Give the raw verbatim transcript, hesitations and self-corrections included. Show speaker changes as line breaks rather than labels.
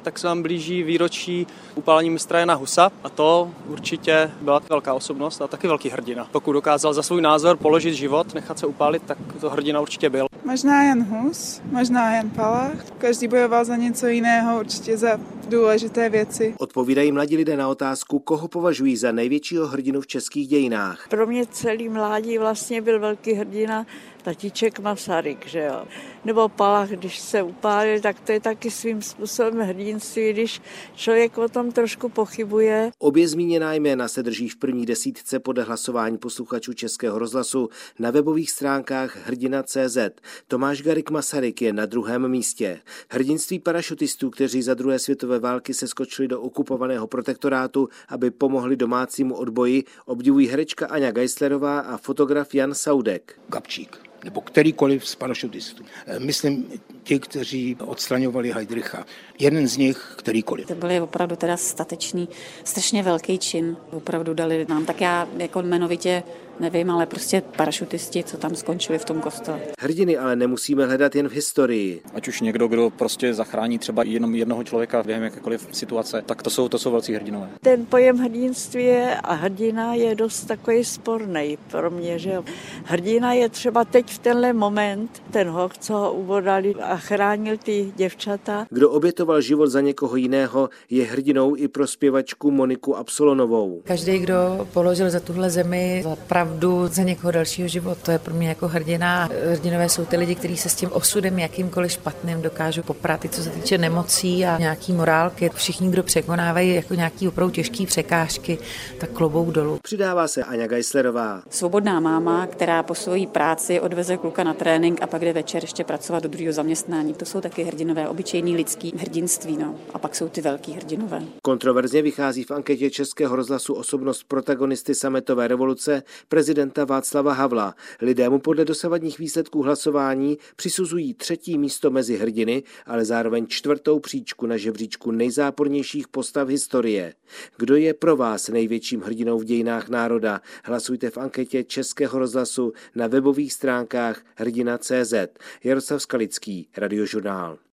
tak se nám blíží výročí upálení mistra Jana Husa a to určitě byla velká osobnost a taky velký hrdina. Pokud dokázal za svůj názor položit život, nechat se upálit, tak to hrdina určitě byl.
Možná Jan Hus, možná Jan Palach. Každý bojoval za něco jiného, určitě za důležité věci.
Odpovídají mladí lidé na otázku, koho považují za největšího hrdinu v českých dějinách.
Pro mě celý mládí vlastně byl velký hrdina tatíček Masaryk, že jo. Nebo Palach, když se upálil, tak to je taky svým způsobem hrdinství, když člověk o tom trošku pochybuje.
Obě zmíněná jména se drží v první desítce podle hlasování posluchačů Českého rozhlasu na webových stránkách hrdina tečka cé zet. Tomáš Garrigue Masaryk je na druhém místě. Hrdinství parašutistů, kteří za druhé světové války se skočili do okupovaného protektorátu, aby pomohli domácímu odboji, obdivují herečka Aňa Geislerová a fotograf Jan Saudek.
Gabčík nebo kterýkoliv z parašutistů. Myslím ti, kteří odstraňovali Heydricha. Jeden z nich, kterýkoliv.
To byl opravdu teda statečný, strašně velký čin. Opravdu dali nám, tak já jako jmenovitě nevím, ale prostě parašutisti, co tam skončili v tom kostele.
Hrdiny ale nemusíme hledat jen v historii.
Ať už někdo, kdo prostě zachrání třeba jenom jednoho člověka během jakékoliv situace, tak to jsou, to jsou velcí hrdinové.
Ten pojem hrdinství a hrdina je dost takový sporný pro mě, že jo. Hrdina je třeba teď v tenhle moment, ten hoch, co ho uvodali a chránil ty děvčata.
Kdo obětoval život za někoho jiného, je hrdinou i pro zpěvačku Moniku Absolonovou.
Každý, kdo položil za tuhle zemi za pravdu za někoho dalšího život, to je pro mě jako hrdina. Hrdinové jsou ty lidi, kteří se s tím osudem jakýmkoliv špatným dokážou poprat, i co se týče nemocí a nějaký morálky. Všichni, kdo překonávají jako nějaký opravdu těžký překážky, tak klobouk dolů.
Přidává se Aňa Geislerová.
Svobodná máma, která po svojí práci odveze kluka na trénink a pak jde večer ještě pracovat do druhého zaměstnání. To jsou taky hrdinové, obyčejný lidský hrdinství, no. A pak jsou ty velký hrdinové.
Kontroverzně vychází v anketě Českého rozhlasu osobnost protagonisty sametové revoluce prezidenta Václava Havla. Lidé mu podle dosavadních výsledků hlasování přisuzují třetí místo mezi hrdiny, ale zároveň čtvrtou příčku na žebříčku nejzápornějších postav historie. Kdo je pro vás největším hrdinou v dějinách národa? Hlasujte v anketě Českého rozhlasu na webových stránkách hrdina tečka cé zet. Jaroslav Skalický, Radiožurnál.